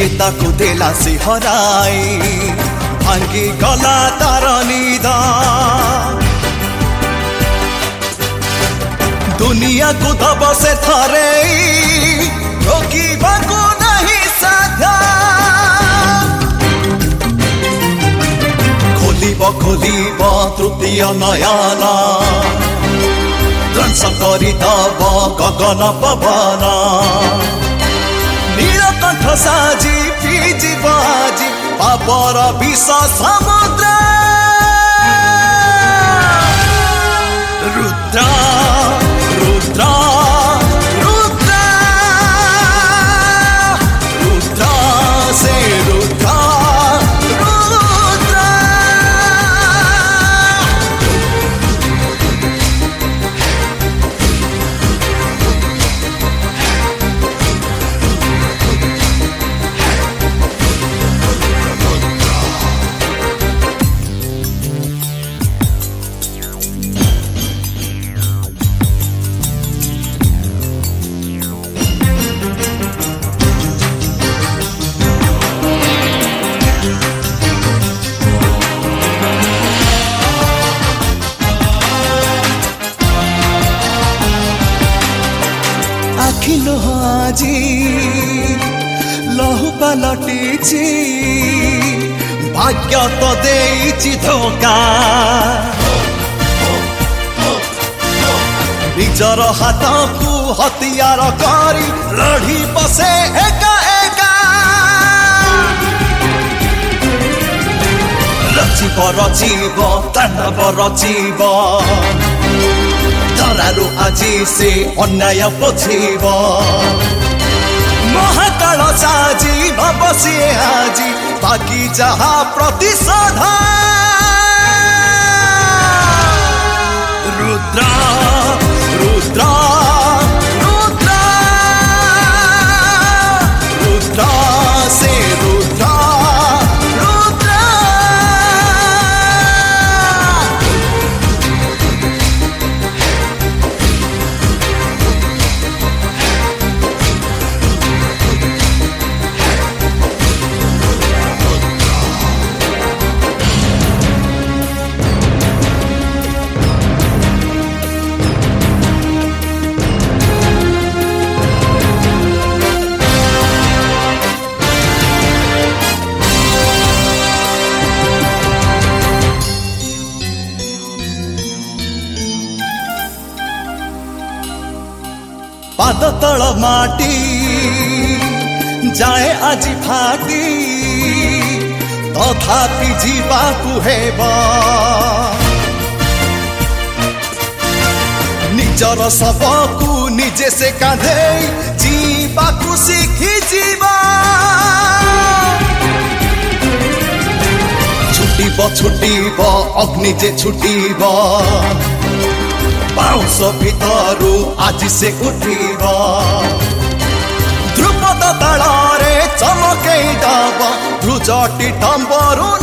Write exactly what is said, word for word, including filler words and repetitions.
किए ताकू देला से हराई भांगी गला तार निद दुनिया को दब से थरे रोकीबाकू नहीं साधा खोलिब खोलिब तृतीय नयन ध्वंस करिदब गगन पवन नीलकंठ साजी पिजिब आजी पापर विष समुद्र रुद्र रुद्र रुद्र रुद्र से रुद्र आखिलो हाजी लहु पलटिची भाग्य तो देइची धोखा निजर हाथ को हथियार करी लड़ी बसे एका एका रचिब रचिब तांडव रचिब धरारू आजी से अन्याय पोछिब महाकाल साजी न बसी आजी बाकी जहा प्रतिशोध रुद्र रुद्र रुद्र रुद्र से रुद्र पाद तल माटी जाए आज फाटी तथापि जीवाकू हेब निजर सबकू निजे से कांधे जीवाकू शिखी जीवा छुटीब छुटीब अग्नि जे छुटीब बाउंस भितरु आज से उठिब ध्रुपद ताଳରେ चमकेई दब ध्रुजटी टंबरु